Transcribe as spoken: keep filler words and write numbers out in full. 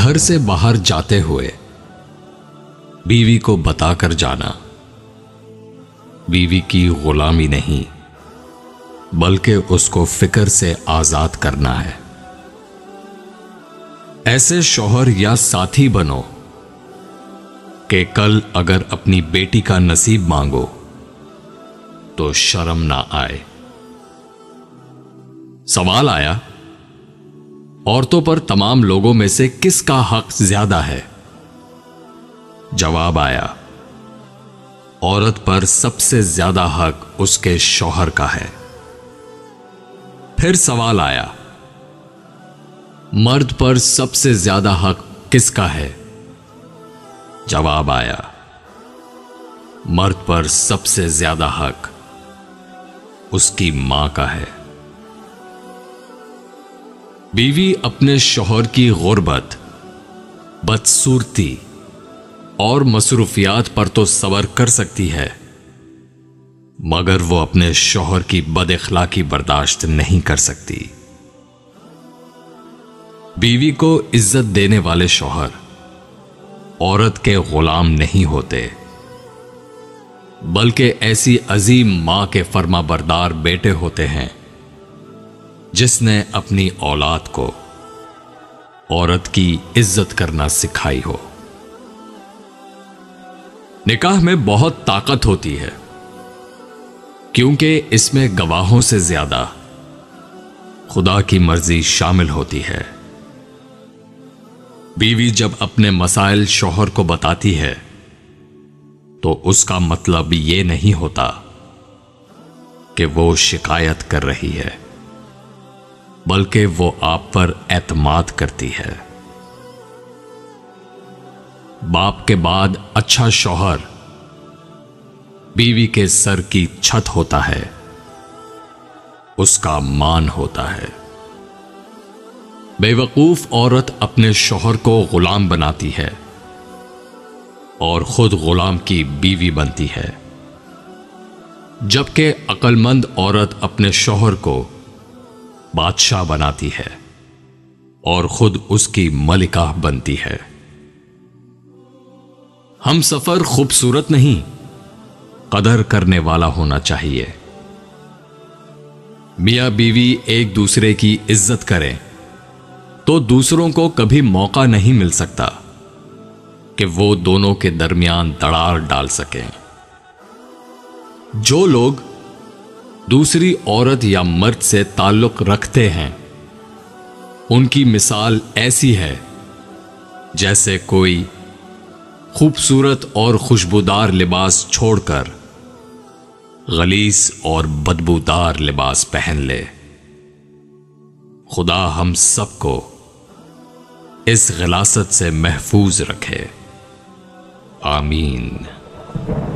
घर से बाहर जाते हुए बीवी को बताकर जाना बीवी की गुलामी नहीं, बल्कि उसको फिक्र से आजाद करना है। ऐसे शौहर या साथी बनो कि कल अगर अपनी बेटी का नसीब मांगो तो शर्म ना आए। सवाल आया, औरतों पर तमाम लोगों में से किसका हक ज्यादा है? जवाब आया, औरत पर सबसे ज्यादा हक उसके शौहर का है। फिर सवाल आया, मर्द पर सबसे ज्यादा हक किसका है? जवाब आया, मर्द पर सबसे ज्यादा हक उसकी मां का है। बीवी अपने शौहर की गुर्बत, बदसूरती और मसरूफियात पर तो सबर कर सकती है, मगर वो अपने शौहर की बदअखलाकी बर्दाश्त नहीं कर सकती। बीवी को इज्जत देने वाले शौहर औरत के गुलाम नहीं होते, बल्कि ऐसी अजीम मां के फर्माबरदार बेटे होते हैं जिसने अपनी औलाद को औरत की इज्जत करना सिखाई हो। निकाह में बहुत ताकत होती है, क्योंकि इसमें गवाहों से ज्यादा खुदा की मर्जी शामिल होती है। बीवी जब अपने मसाइल शौहर को बताती है तो उसका मतलब यह नहीं होता कि वो शिकायत कर रही है, बल्कि वो आप पर एतमाद करती है। बाप के बाद अच्छा शौहर बीवी के सर की छत होता है, उसका मान होता है। बेवकूफ औरत अपने शौहर को गुलाम बनाती है और खुद गुलाम की बीवी बनती है, जबकि अक्लमंद औरत अपने शौहर को बादशाह बनाती है और खुद उसकी मलिका बनती है। हम सफर खूबसूरत नहीं, कदर करने वाला होना चाहिए। मियां बीवी एक दूसरे की इज्जत करें तो दूसरों को कभी मौका नहीं मिल सकता कि वो दोनों के दरमियान दरार डाल सकें। जो लोग दूसरी औरत या मर्द से ताल्लुक रखते हैं, उनकी मिसाल ऐसी है जैसे कोई खूबसूरत और खुशबूदार लिबास छोड़कर गलीस और बदबूदार लिबास पहन ले। खुदा हम सबको इस गिलासत से महफूज रखे। आमीन।